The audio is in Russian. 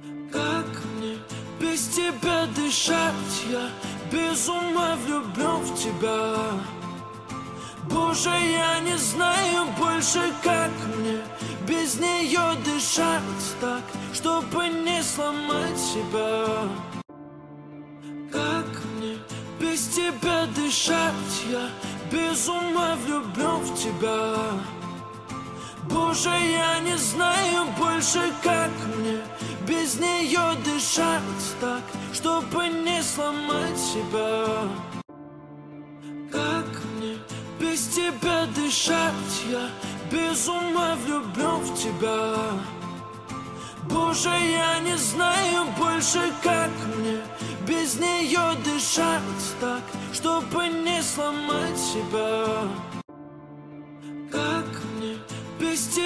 Как мне без тебя дышать? Я без ума влюблен в тебя. Боже, я не знаю больше, как мне без нее дышать так, чтобы не сломать себя. Как мне без тебя дышать? Я без ума влюблен в тебя. Боже, я не знаю больше, как мне без нее дышать так, чтобы не сломать себя. Как мне без тебя дышать? Я без ума влюблен в тебя. Боже, я не знаю больше, как мне без нее дышать так, чтобы не сломать себя. Как мне без тебя